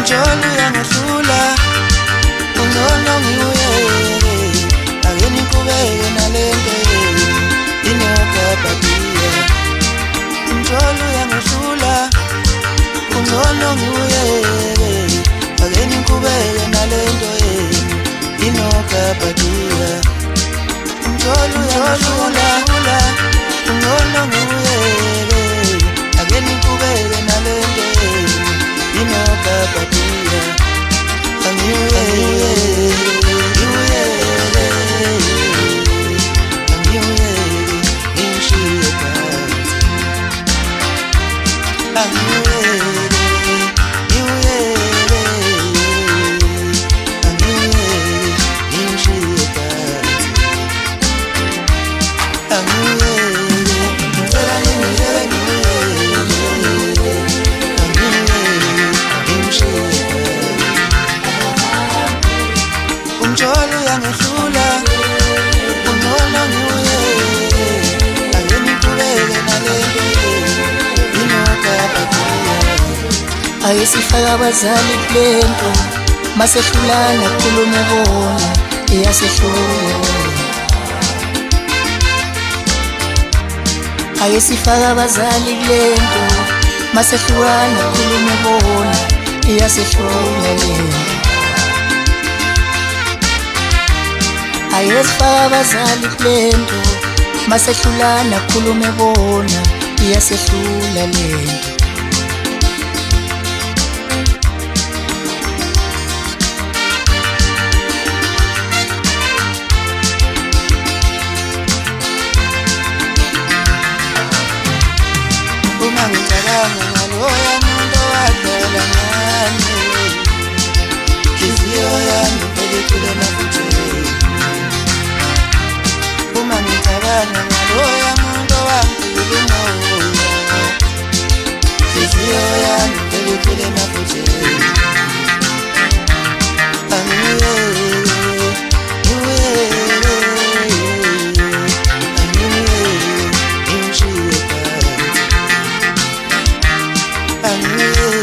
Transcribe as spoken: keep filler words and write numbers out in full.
Njalo uyangehlula ungcono ngiwuyeke ake niqhubeke nalento inokabadiya. Njalo uyangehlula ungcono ngiwuyeke ake niqhubeke nalento inokabadiya. Njalo uyangehlula ungcono ngiwuyeke ake niqhubeke nalento inokabadiya. Njalo uyangehlula ungcono ngiwuyeke ake niqhubeke nalento inokabadiya. Ake sifake abazali kulento masehlulana khulume bona iyasehlula. Ake sifake abazali kulento masehlulana khulume bona iyasehlula lento. Ake sifake abazali kulento masehlulana khulume bona iyasehlula lento. Uma ngicabanga ngaloya muntu owadlala ngami, inhliziyo yami iphelekile emafutheni. Uma ngicabanga ngaloya muntu owangikhuluma umoya, inhliziyo yami iphelekile emafutheni. I'm